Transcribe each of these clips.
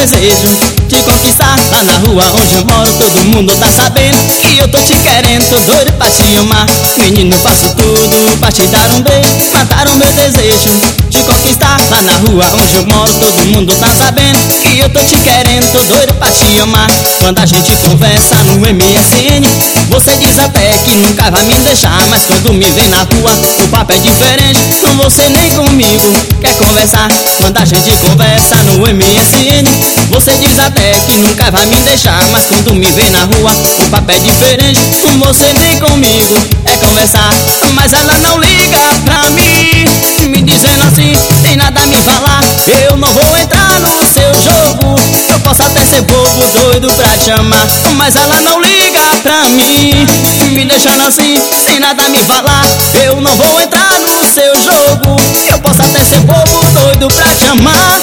desejo te conquistar. Lá na rua onde eu moro todo mundo tá sabendo que eu tô te querendo, tô doido pra te amar. Menino, faço tudo pra te dar um beijo, matar o meu desejo te conquistar. Lá na rua onde eu moro todo mundo tá sabendo que eu tô te querendo, tô doido pra te amar. Quando a gente conversa no MSN, você diz até que nunca vai me deixar, mas quando me vê na rua o papo é diferente. Com você nem comigo quer conversar. Quando a gente conversa no MSN, você diz até que nunca vai me deixar, mas quando me vê na rua o papo é diferente. Com você nem comigo é conversar. Mas ela não liga pra mim, me dizendo assim, sem nada a me falar. Eu não vou entrar no seu jogo, eu posso até ser bobo, doido pra te amar. Mas ela não liga pra mim, me deixando assim, sem nada a me falar. Eu não vou entrar no seu jogo, eu posso até ser bobo, doido pra te amar.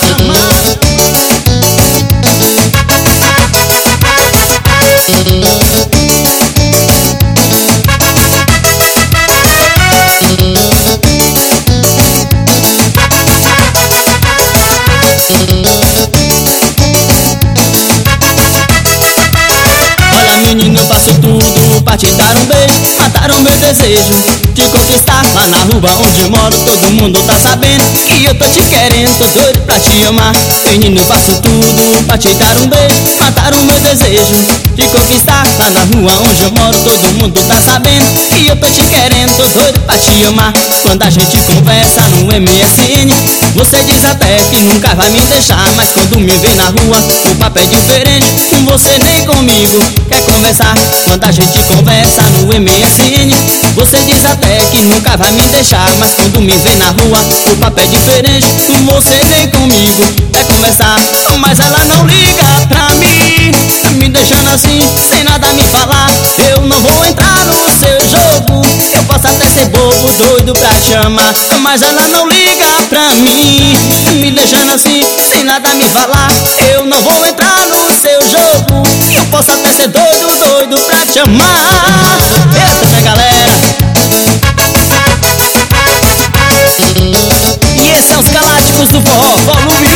Olha, menino, eu faço tudo pra te dar um beijo, matar o meu desejo te conquistar. Lá na rua onde eu moro todo mundo tá sabendo que eu tô te querendo, tô doido pra te amar. Menino, eu faço tudo pra te dar um beijo, matar o meu desejo te conquistar. Lá na rua onde eu moro todo mundo tá sabendo que eu tô te querendo, tô doido pra te amar. Quando a gente conversa no MSN, você diz até que nunca vai me deixar, mas quando me vê na rua o papo é diferente. Com você nem comigo quer conversar. Quando a gente conversa no MSN, você diz até que nunca vai me deixar, mas quando me vê na rua o papo é diferente. Com você nem comigo quer conversar. Mas ela não liga pra mim, me deixando assim, sem nada a me falar. Eu não vou entrar no seu jogo, eu posso até ser bobo, doido pra te amar. Mas ela não liga pra mim, me deixando assim, sem nada a me falar. Eu não vou entrar no seu jogo, eu posso até ser doido, doido pra te amar. Eita, minha galera, e esse é os Galácticos do Forró, volume